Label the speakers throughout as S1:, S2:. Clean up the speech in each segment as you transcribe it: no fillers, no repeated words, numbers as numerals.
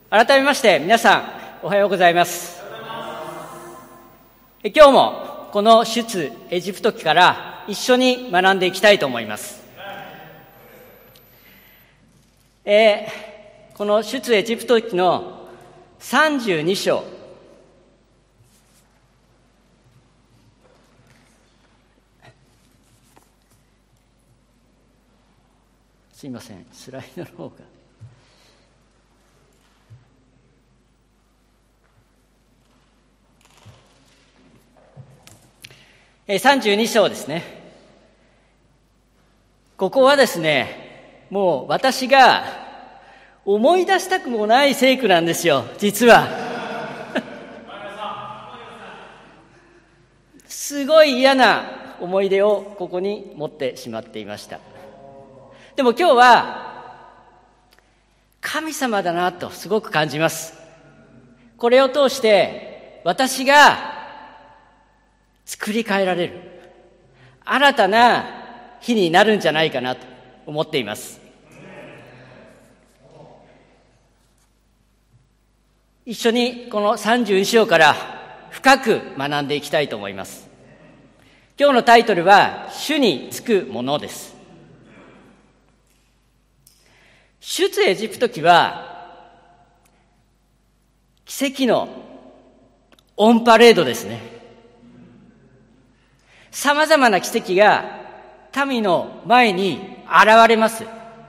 S1: 改めまして皆さんおはようございます。今日もこの出エジプト記から一緒に学んでいきたいと思います。この出エジプト記の32章、すいません、スライドの方が32章ですね。ここはですね、もう私が思い出したくもない聖句なんですよ、実は。すごい嫌な思い出をここに持ってしまっていました。でも今日は神様だなとすごく感じます。これを通して私が作り変えられる新たな日になるんじゃないかなと思っています。一緒にこの32章から深く学んでいきたいと思います。今日のタイトルは主につくものです。出エジプト記は奇跡のオンパレードですね。さまざまな奇跡が民の前に現れます。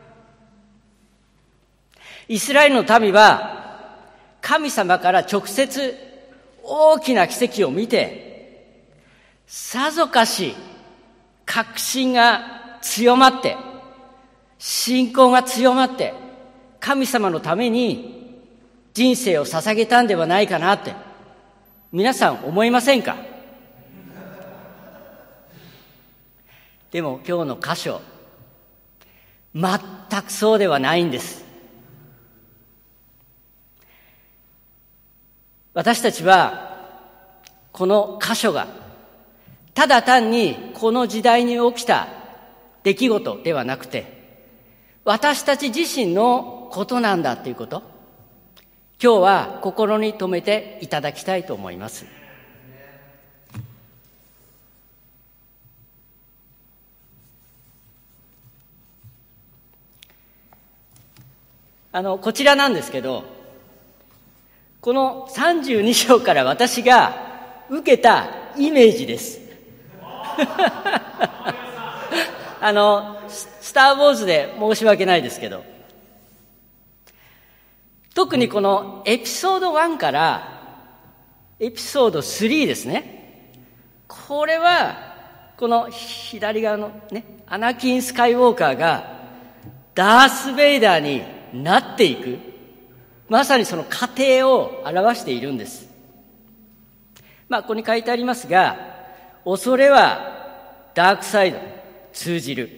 S1: イスラエルの民は神様から直接大きな奇跡を見て、さぞかし確信が強まって、信仰が強まって、神様のために人生を捧げたんではないかなって皆さん思いませんか？でも今日の箇所、全くそうではないんです。私たちはこの箇所がただ単にこの時代に起きた出来事ではなくて、私たち自身のことなんだということ、今日は心に留めていただきたいと思います。こちらなんですけど、この32章から私が受けたイメージです。スター・ウォーズで申し訳ないですけど、特にこのエピソード1からエピソード3ですね。これはこの左側のね、アナキン・スカイウォーカーがダース・ベイダーになっていく、まさにその過程を表しているんです。ここに書いてありますが、恐れはダークサイドに通じる、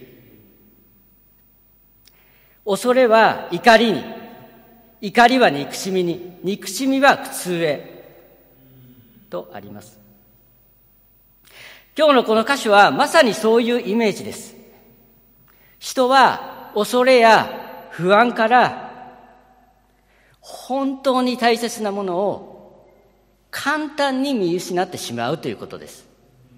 S1: 恐れは怒りに、怒りは憎しみに、憎しみは苦痛へとあります。今日のこの箇所はまさにそういうイメージです。人は恐れや不安から本当に大切なものを簡単に見失ってしまうということです。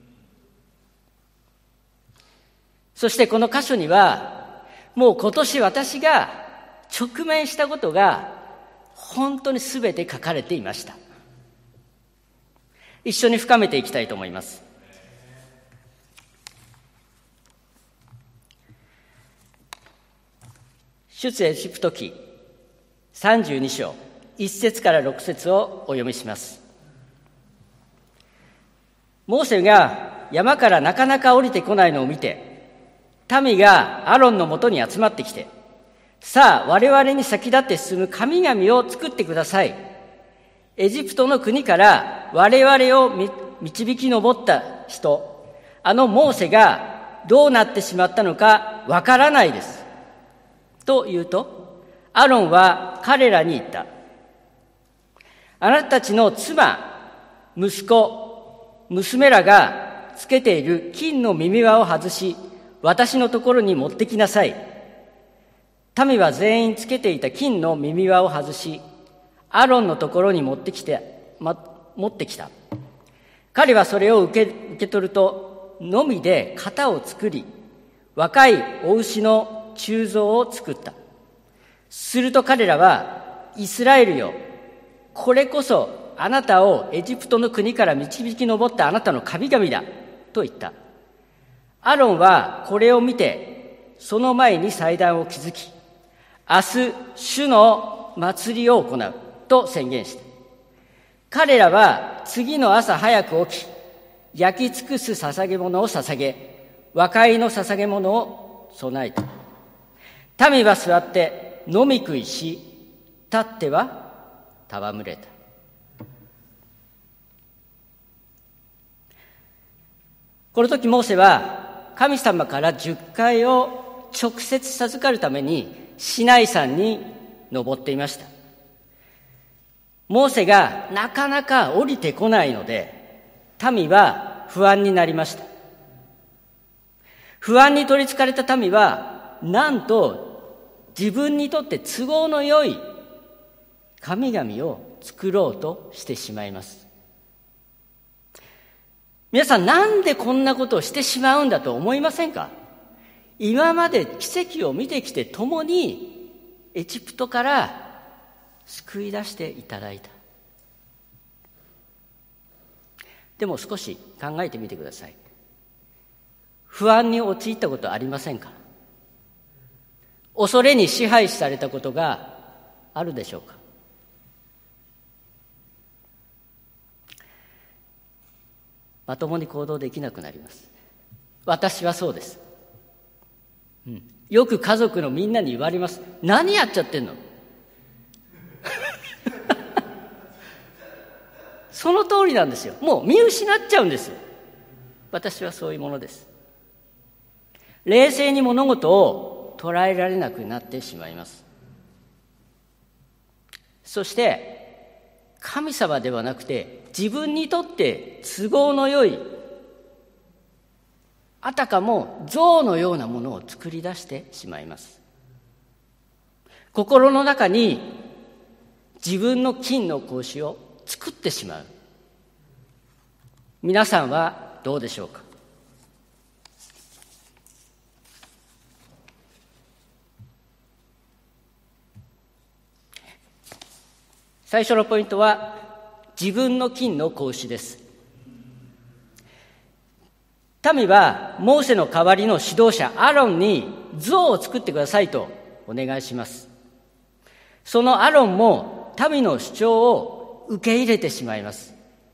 S1: そしてこの箇所にはもう今年私が直面したことが本当に全て書かれていました。一緒に深めていきたいと思います。出エジプト記32章1節から6節をお読みします。モーセが山からなかなか降りてこないのを見て、民がアロンのもとに集まってきて、さあ我々に先立って進む神々を作ってください。エジプトの国から我々を導き上った人、あのモーセがどうなってしまったのかわからないです。と言うと、アロンは彼らに言った。あなたたちの妻、息子、娘らがつけている金の耳輪を外し、私のところに持ってきなさい。民は全員つけていた金の耳輪を外し、 アロンのところに持ってきた。彼はそれを受け取ると、のみで型を作り、若いお牛の鋳造を作った。すると彼らは、イスラエルよ、これこそあなたをエジプトの国から導き上ったあなたの神々だと言った。アロンはこれを見て、その前に祭壇を築き、明日主の祭りを行うと宣言した。彼らは次の朝早く起き、焼き尽くす捧げ物を捧げ、和解の捧げ物を備えた。民は座って飲み食いし、立っては戯れた。この時モーセは神様から10回を直接授かるためにシナイ山に登っていました。モーセがなかなか降りてこないので、民は不安になりました。不安に取り憑かれた民は、なんと自分にとって都合の良い神々を作ろうとしてしまいます。皆さん、なんでこんなことをしてしまうんだと思いませんか？今まで奇跡を見てきて共にエジプトから救い出していただいた。でも少し考えてみてください。不安に陥ったことありませんか？恐れに支配されたことがあるでしょうか？まともに行動できなくなります。私はそうです。よく家族のみんなに言われます。何やっちゃってんの？その通りなんですよ。もう見失っちゃうんです。私はそういうものです。冷静に物事を捉えられなくなってしまいます。そして神様ではなくて自分にとって都合の良い、あたかも象のようなものを作り出してしまいます。心の中に自分の金の格子を作ってしまう。皆さんはどうでしょうか？最初のポイントは自分の金の格子です。民はモーセの代わりの指導者アロンに像を作ってくださいとお願いします。そのアロンも民の主張を受け入れてしまいます。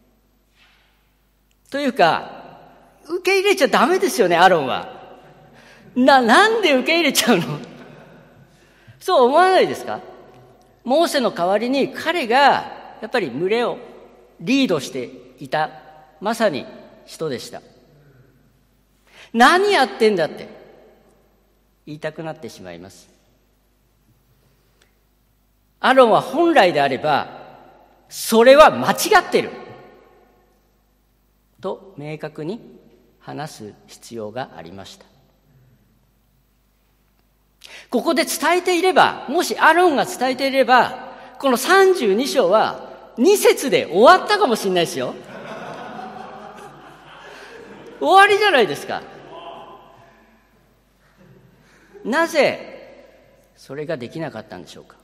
S1: というか、受け入れちゃダメですよね、アロンは。なんで受け入れちゃうの？そう思わないですか？モーセの代わりに彼がやっぱり群れをリードしていた、まさに人でした。何やってんだって言いたくなってしまいます。アロンは本来であればそれは間違ってると明確に話す必要がありました。ここで伝えていれば、もしアロンが伝えていれば、この32章は2節で終わったかもしれないですよ。終わりじゃないですか。なぜそれができなかったんでしょうか。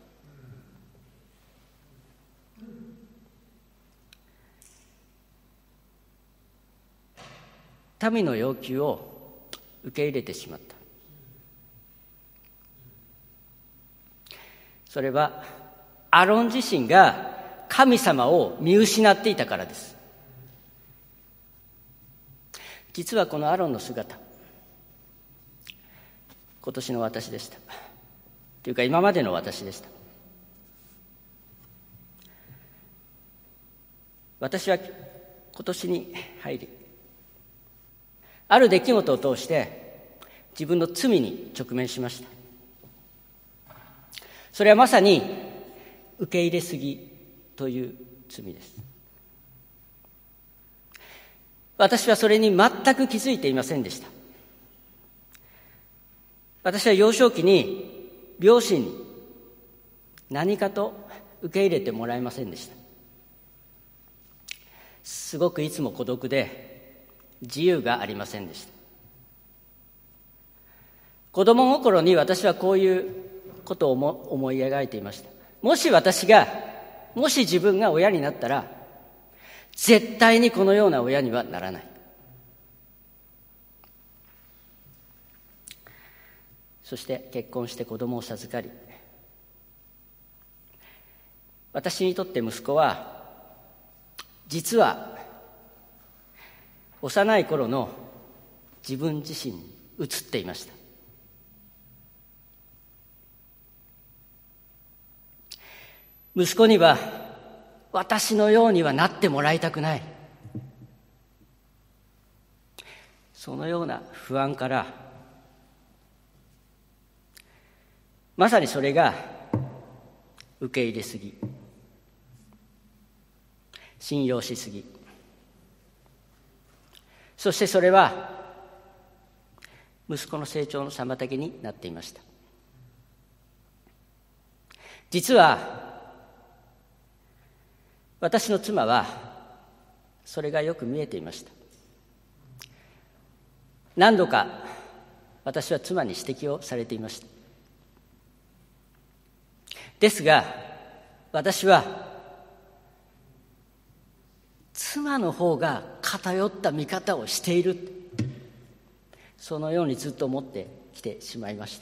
S1: 民の要求を受け入れてしまった。それはアロン自身が神様を見失っていたからです。実はこのアロンの姿、今年の私でした。というか今までの私でした。私は今年に入り、ある出来事を通して自分の罪に直面しました。それはまさに受け入れすぎという罪です。私はそれに全く気づいていませんでした。私は幼少期に両親に何かと受け入れてもらえませんでした。すごくいつも孤独で自由がありませんでした。子供心に私はこういうことを思い描いていました。もし自分が親になったら、絶対にこのような親にはならない。そして結婚して子供を授かり、私にとって息子は実は幼い頃の自分自身に映っていました。息子には私のようにはなってもらいたくない、そのような不安から、まさにそれが受け入れすぎ、信用しすぎ、そしてそれは息子の成長の妨げになっていました。実は私の妻はそれがよく見えていました。何度か私は妻に指摘をされていました。ですが私は妻の方が偏った見方をしている、そのようにずっと思ってきてしまいました。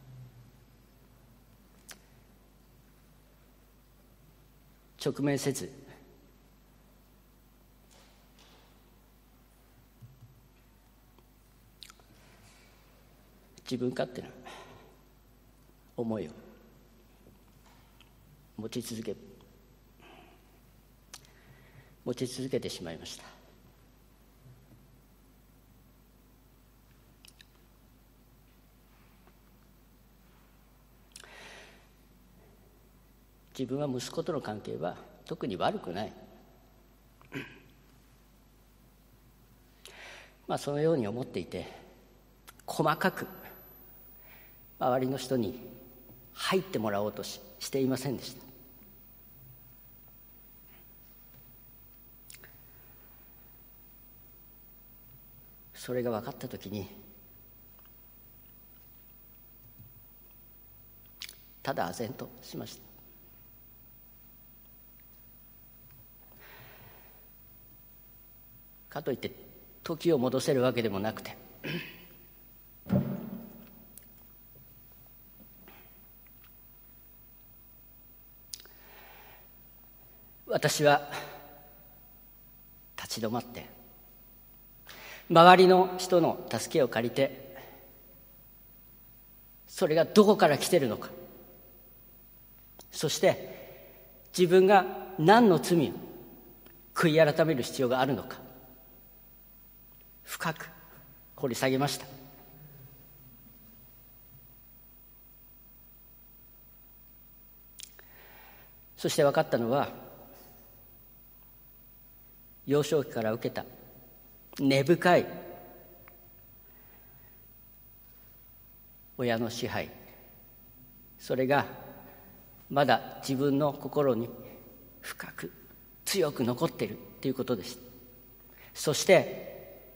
S1: 直面せず、自分勝手な思いを持ち続けてしまいました。自分は息子との関係は特に悪くない、そのように思っていて、細かく周りの人に入ってもらおうとしていませんでした。それが分かったときに、ただ唖然としました。かといって時を戻せるわけでもなくて、私は立ち止まって周りの人の助けを借りて、それがどこから来ているのか、そして自分が何の罪を悔い改める必要があるのか、深く掘り下げました。そして分かったのは、幼少期から受けた根深い親の支配、それがまだ自分の心に深く強く残っているということです。そして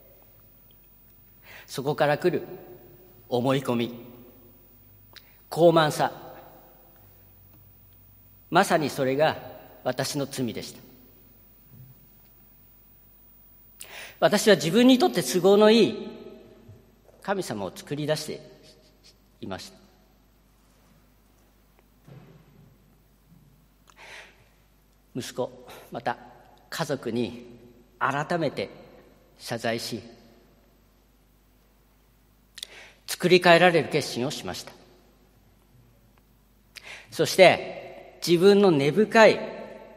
S1: そこから来る思い込み、傲慢さ、まさにそれが私の罪でした。私は自分にとって都合のいい神様を作り出していました。息子、また家族に改めて謝罪し、作り変えられる決心をしました。そして自分の根深い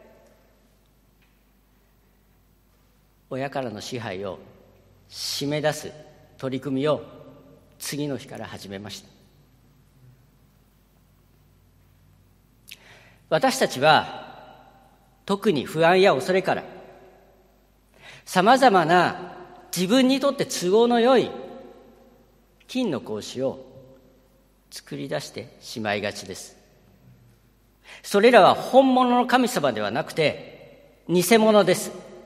S1: 親からの支配を締め出す取り組みを次の日から始めました。私たちは特に不安や恐れからさまざまな自分にとって都合のよい金の格子を作り出してしまいがちです。 それらは本物の神様ではなくて偽物です。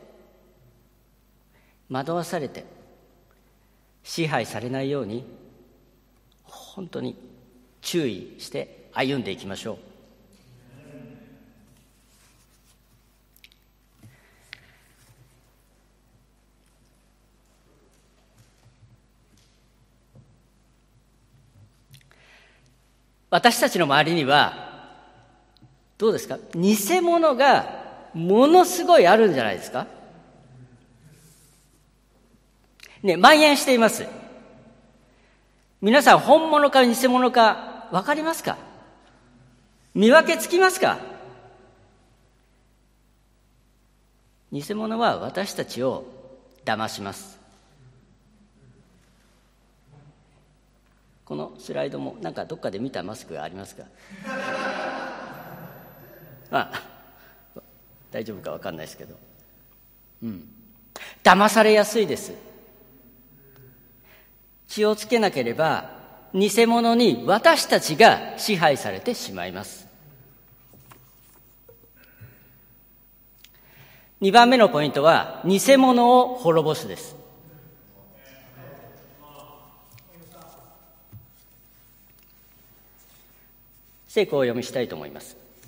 S1: 惑わされて支配されないように本当に注意して歩んでいきましょう。私たちの周りにはどうですか、偽物がものすごいあるんじゃないですかね。蔓延しています。皆さん本物か偽物か分かりますか？見分けつきますか？偽物は私たちを騙します。このスライドもなんかどっかで見たマスクがありますか？大丈夫か分かんないですけど、騙されやすいです。気をつけなければ偽物に私たちが支配されてしまいます。2番目のポイントは偽物を滅ぼすです。聖句をお読みしたいと思います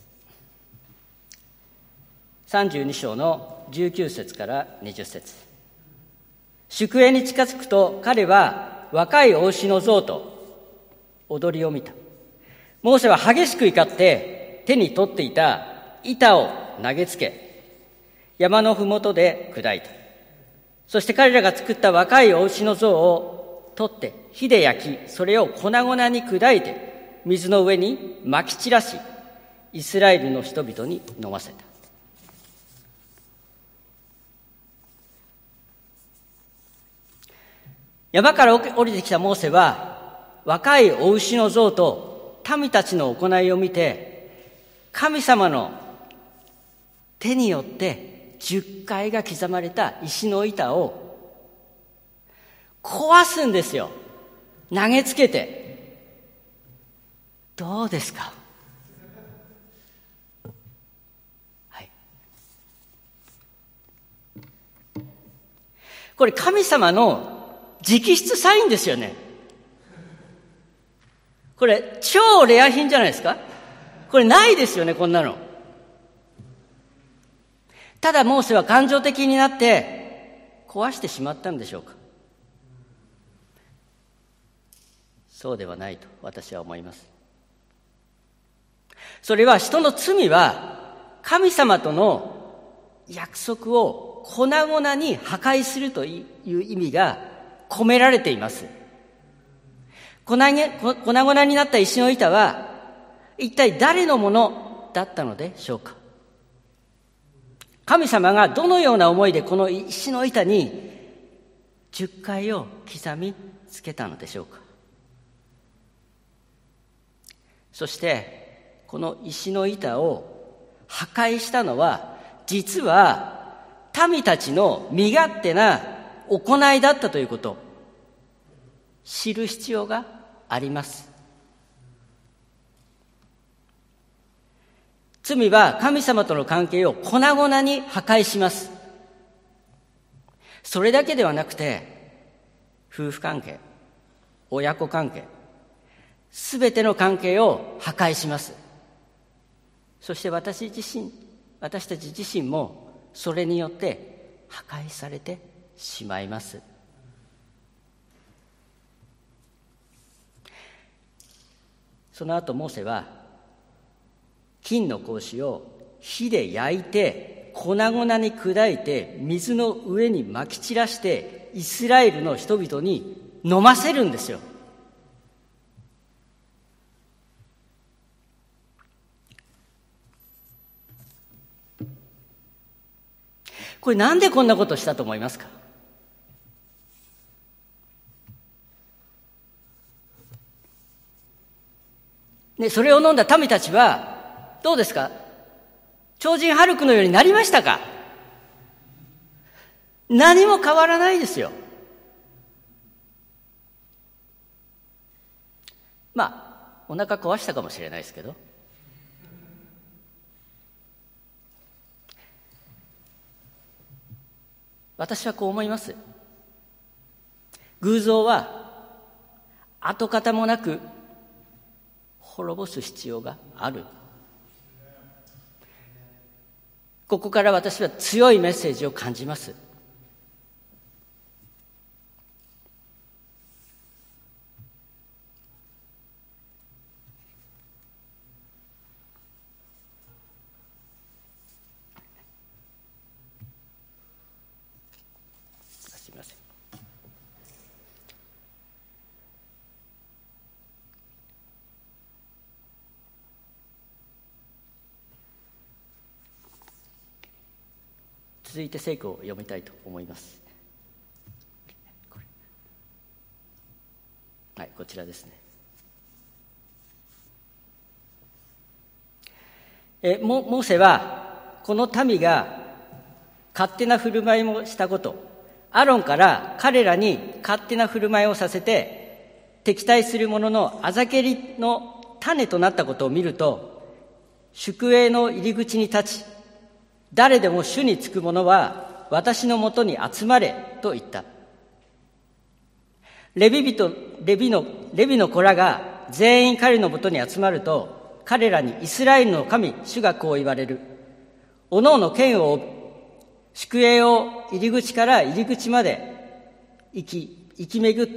S1: 。32章の19節から20節。宿営に近づくと彼は若い雄牛の像と踊りを見た。モーセは激しく怒って手に取っていた板を投げつけ、山のふもとで砕いた。そして彼らが作った若い雄牛の像を取って火で焼き、それを粉々に砕いて水の上にまき散らし、イスラエルの人々に飲ませた。山から降りてきたモーセは若い雄牛の像と民たちの行いを見て、神様の手によって10階が刻まれた石の板を壊すんですよ。投げつけて。どうですか？はい。これ神様の直筆サインですよね。これ超レア品じゃないですか？これないですよね、こんなの。ただモーセは感情的になって壊してしまったんでしょうか？そうではないと私は思います。それは人の罪は神様との約束を粉々に破壊するという意味が込められています。粉々になった石の板は一体誰のものだったのでしょうか？神様がどのような思いでこの石の板に10回を刻みつけたのでしょうか？そしてこの石の板を破壊したのは実は民たちの身勝手な行いだったということを知る必要があります。罪は神様との関係を粉々に破壊します。それだけではなくて夫婦関係、親子関係、すべての関係を破壊します。そして私たち自身もそれによって破壊されてしまいます。その後モーセは金の格子を火で焼いて粉々に砕いて水の上にまき散らしてイスラエルの人々に飲ませるんですよ。これなんでこんなことしたと思いますか？ね、それを飲んだ民たちはどうですか？超人ハルクのようになりましたか？何も変わらないですよ。お腹壊したかもしれないですけど、 私はこう思います。偶像は跡形もなく滅ぼす必要がある。ここから私は強いメッセージを感じます。すみません。続いて聖句を読みたいと思います。はい、こちらですね。モーセはこの民が勝手な振る舞いもしたこと、アロンから彼らに勝手な振る舞いをさせて敵対する者のあざけりの種となったことを見ると、宿営の入り口に立ち、誰でも主につく者は私のもとに集まれと言った。レビの子らが全員彼のもとに集まると、彼らにイスラエルの神主がこう言われる。おのおの剣を宿営を入り口から入り口まで行き巡って、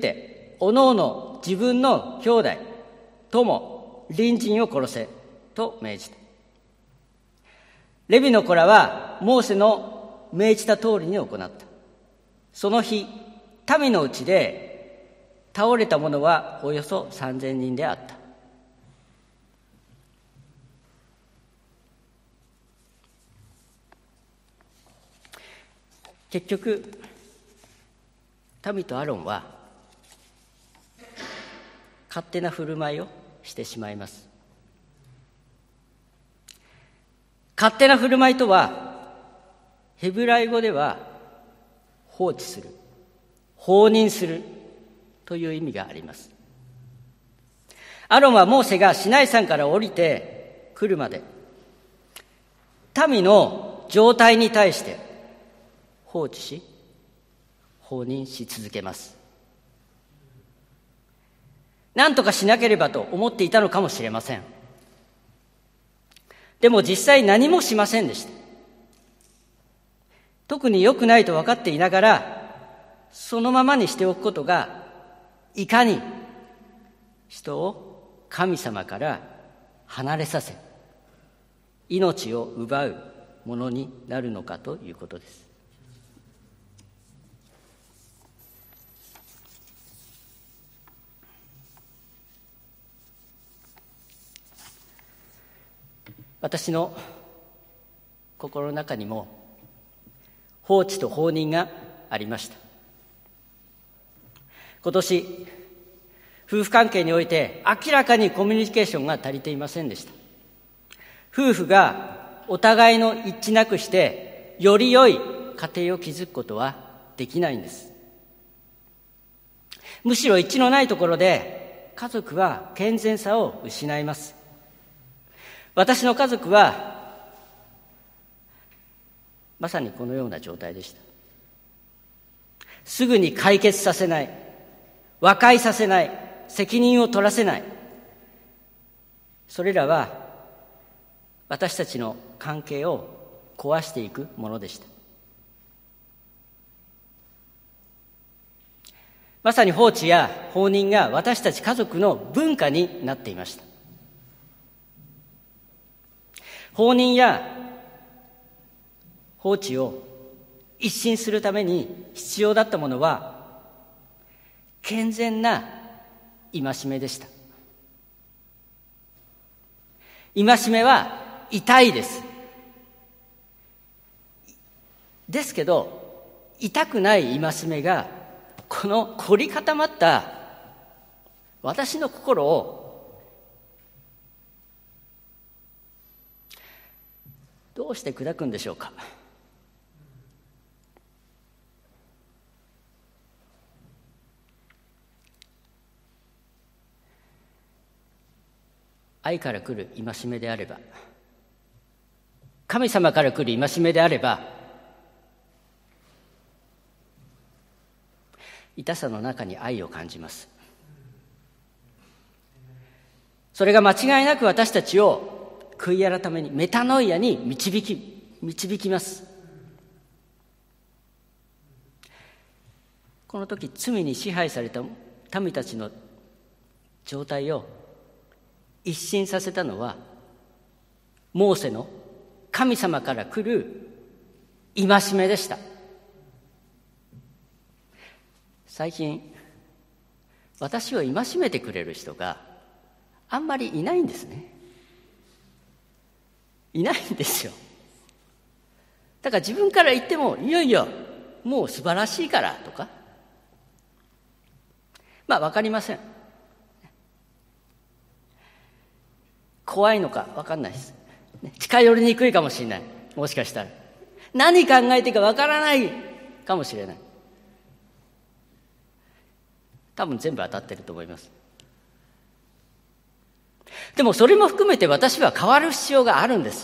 S1: おのおの自分の兄弟友隣人を殺せと命じた。レビの子らはモーセの命じた通りに行った。その日、民のうちで倒れた者はおよそ3000人であった。結局、民とアロンは勝手な振る舞いをしてしまいます。勝手な振る舞いとは、ヘブライ語では放置する、放任するという意味があります。アロンはモーセがシナイ山から降りてくるまで、民の状態に対して放置し、放任し続けます。何とかしなければと思っていたのかもしれません。でも実際何もしませんでした。特に良くないと分かっていながら、そのままにしておくことが、いかに人を神様から離れさせ、命を奪うものになるのかということです。私の心の中にも放置と放任がありました。今年、夫婦関係において明らかにコミュニケーションが足りていませんでした。夫婦がお互いの一致なくしてより良い家庭を築くことはできないんです。むしろ一致のないところで家族は健全さを失います。私の家族はまさにこのような状態でした。すぐに解決させない、和解させない、責任を取らせない、それらは私たちの関係を壊していくものでした。まさに放置や放任が私たち家族の文化になっていました。放任や放置を一新するために必要だったものは健全な戒めでした。戒めは痛いです。ですけど、痛くない戒めがこの凝り固まった私の心をどうして砕くんでしょうか。愛から来る戒めであれば、神様から来る戒めであれば、 痛さの中に愛を感じます。それが間違いなく私たちを悔い改めに、メタノイアに導きます。この時、罪に支配された民たちの状態を一新させたのは、モーセの神様から来る戒めでした。最近、私を戒めてくれる人があんまりいないんですね。いないんですよ。だから自分から言っても、いやいや、もう素晴らしいからとか、わかりません。怖いのかわかんないです。近寄りにくいかもしれない。もしかしたら。何考えていいかわからないかもしれない。多分全部当たってると思います。でもそれも含めて私は変わる必要があるんです。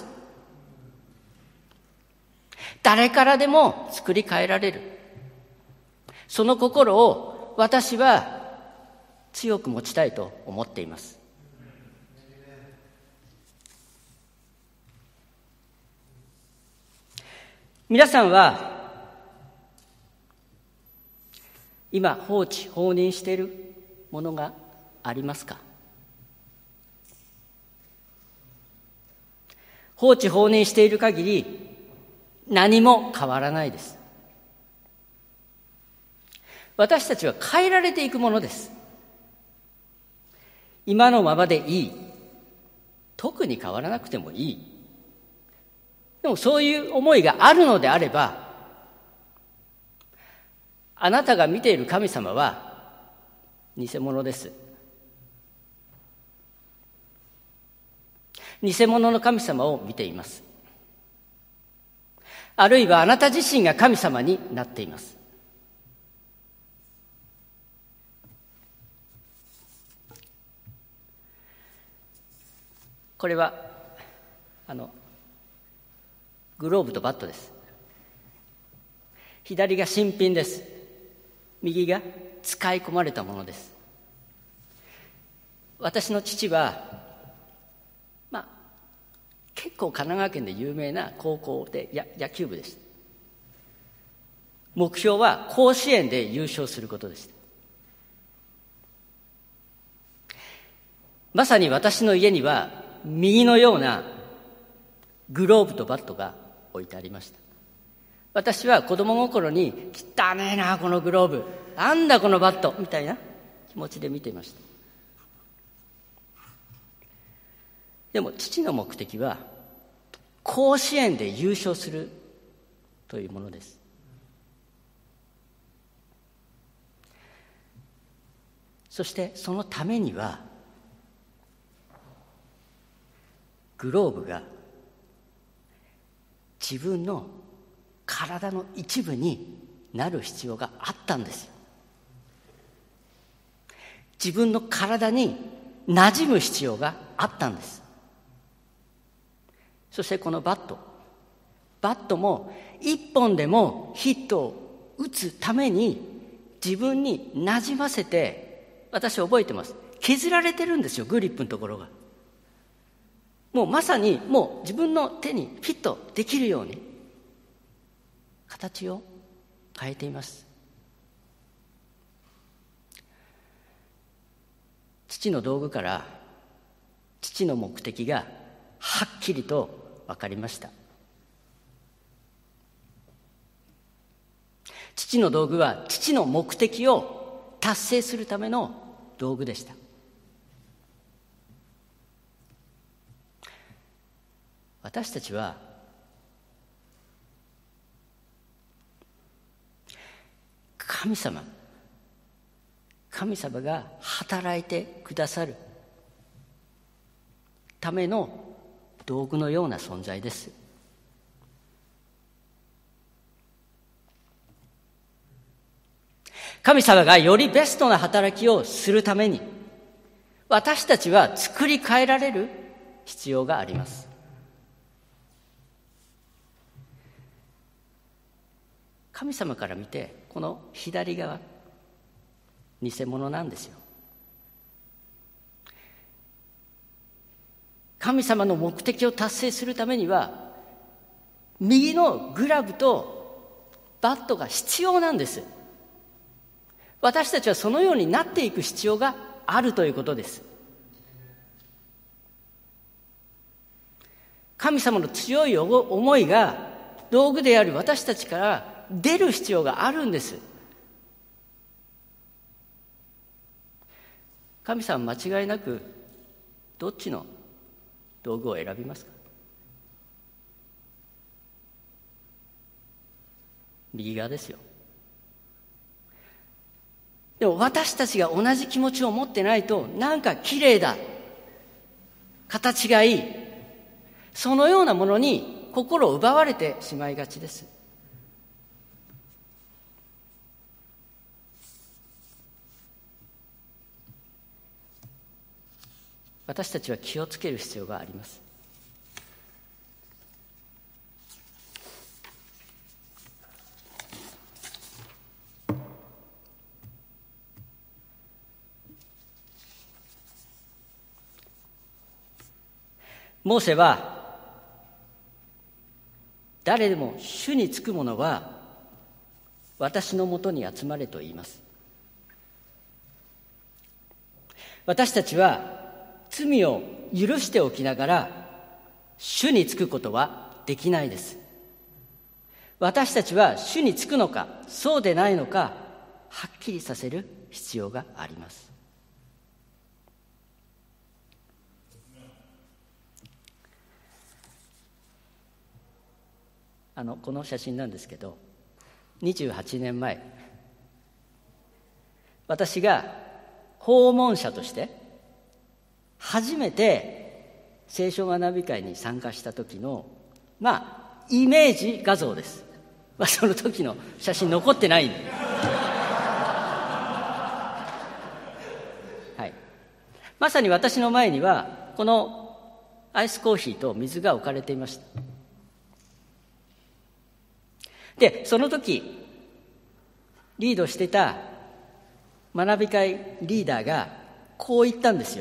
S1: 誰からでも作り変えられる。その心を私は強く持ちたいと思っています。皆さんは今放置放任しているものがありますか？放置放任している限り何も変わらないです。私たちは変えられていくものです。今のままでいい。特に変わらなくてもいい。でもそういう思いがあるのであれば、あなたが見ている神様は偽物です。偽物の神様を見ています。あるいはあなた自身が神様になっています。これはグローブとバットです。左が新品です。右が使い込まれたものです。私の父は結構神奈川県で有名な高校で野球部でした。目標は甲子園で優勝することでした。まさに私の家には右のようなグローブとバットが置いてありました。私は子供心に汚ねえなこのグローブ、なんだこのバットみたいな気持ちで見ていました。でも父の目的は甲子園で優勝するというものです。そしてそのためにはグローブが自分の体の一部になる必要があったんですよ。自分の体に馴染む必要があったんです。そしてこのバットも一本でもヒットを打つために自分に馴染ませて、私覚えてます。削られてるんですよ、グリップのところが。もうまさにもう自分の手にフィットできるように形を変えています。父の道具から父の目的がはっきりと分かりました。父の道具は父の目的を達成するための道具でした。私たちは神様が働いてくださるための道具のような存在です。神様がよりベストな働きをするために私たちは作り変えられる必要があります。神様から見てこの左側、 偽物なんですよ。神様の目的を達成するためには、右のグラブとバットが必要なんです。私たちはそのようになっていく必要があるということです。神様の強い思いが道具である私たちから出る必要があるんです。神様は間違いなくどっちの道具を選びますか？右側ですよ。でも私たちが同じ気持ちを持ってないと、なんか綺麗だ、形がいい、そのようなものに心を奪われてしまいがちです。私たちは気をつける必要があります。モーセは、誰でも主につく者は私のもとに集まれと言います。私たちは罪を許しておきながら主につくことはできないです。私たちは主につくのかそうでないのかはっきりさせる必要があります。この写真なんですけど、28年前、私が訪問者として初めて聖書学び会に参加した時のイメージ画像です。その時の写真残ってないんではい、まさに私の前にはこのアイスコーヒーと水が置かれていました。で、その時リードしてた学び会リーダーがこう言ったんですよ。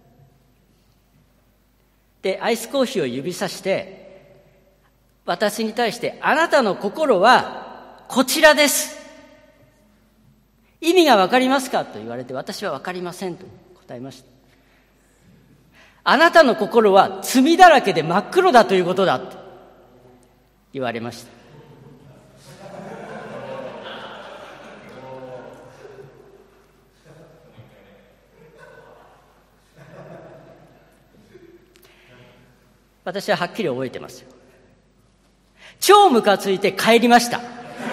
S1: で、アイスコーヒーを指さして私に対して、あなたの心はこちらです、意味がわかりますかと言われて、私はわかりませんと答えました。あなたの心は罪だらけで真っ黒だということだと言われました。私ははっきり覚えてますよ。超ムカついて帰りました。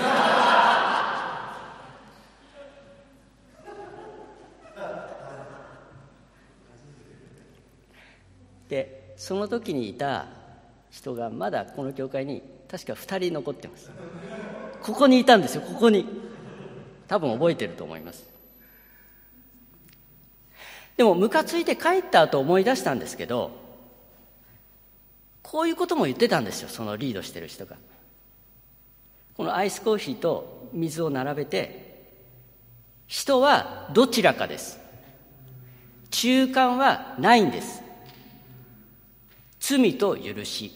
S1: で、その時にいた人がまだこの教会に確か2人残ってます。ここにいたんですよ。ここに多分覚えてると思います。でもムカついて帰った後思い出したんですけど、こういうことも言ってたんですよ、そのリードしてる人が。このアイスコーヒーと水を並べて、人はどちらかです、中間はないんです、罪と許し。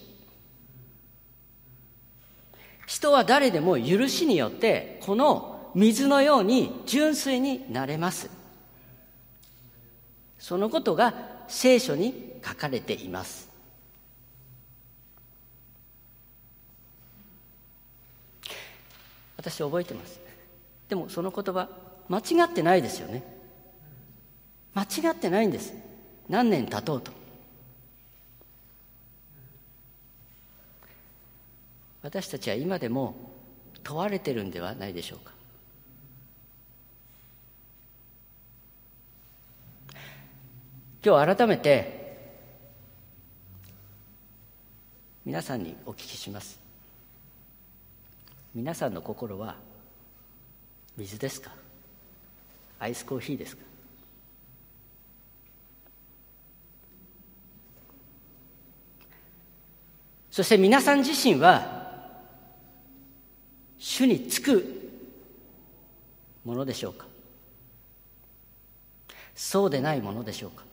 S1: 人は誰でも許しによってこの水のように純粋になれます。そのことが聖書に書かれています。私覚えてます。でもその言葉間違ってないですよね。間違ってないんです。何年経とうと。私たちは今でも問われてるんではないでしょうか。今日改めて皆さんにお聞きします。皆さんの心は水ですか？アイスコーヒーですか？そして皆さん自身は主につくものでしょうか？ そうでないものでしょうか。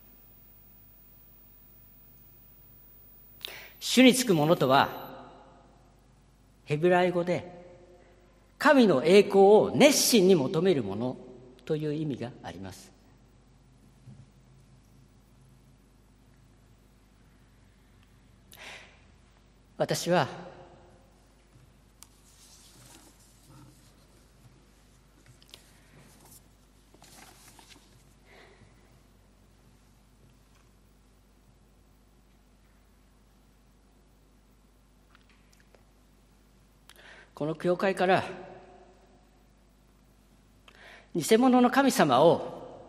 S1: 主につくものとは、ヘブライ語で神の栄光を熱心に求めるものという意味があります。私はこの教会から偽物の神様を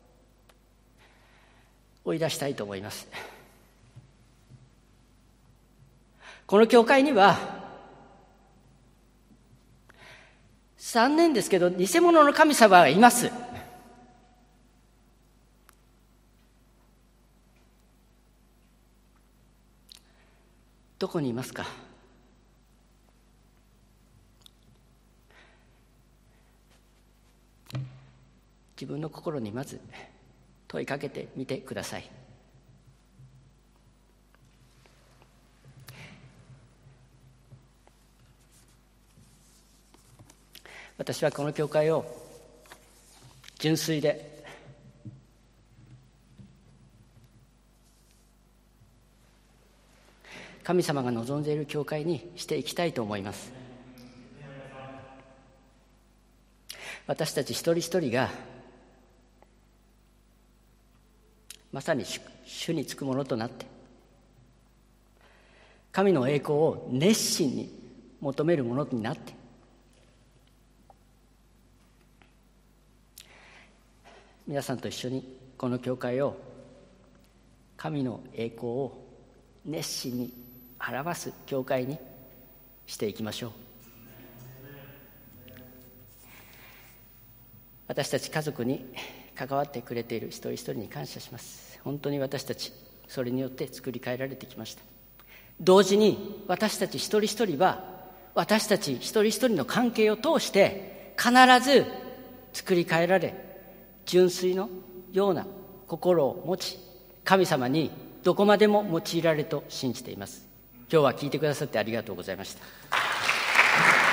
S1: 追い出したいと思います。この教会には残念ですけど偽物の神様がいます。どこにいますか。自分の心にまず問いかけてみてください。私はこの教会を純粋で神様が望んでいる教会にしていきたいと思います。私たち一人一人がまさに主につくものとなって神の栄光を熱心に求めるものになって皆さんと一緒にこの教会を神の栄光を熱心に表す教会にしていきましょう。私たち家族に関わってくれている一人一人に感謝します。本当に私たちそれによって作り変えられてきました。同時に私たち一人一人は私たち一人一人の関係を通して必ず作り変えられ純粋のような心を持ち神様にどこまでも用いられると信じています。今日は聞いてくださってありがとうございました。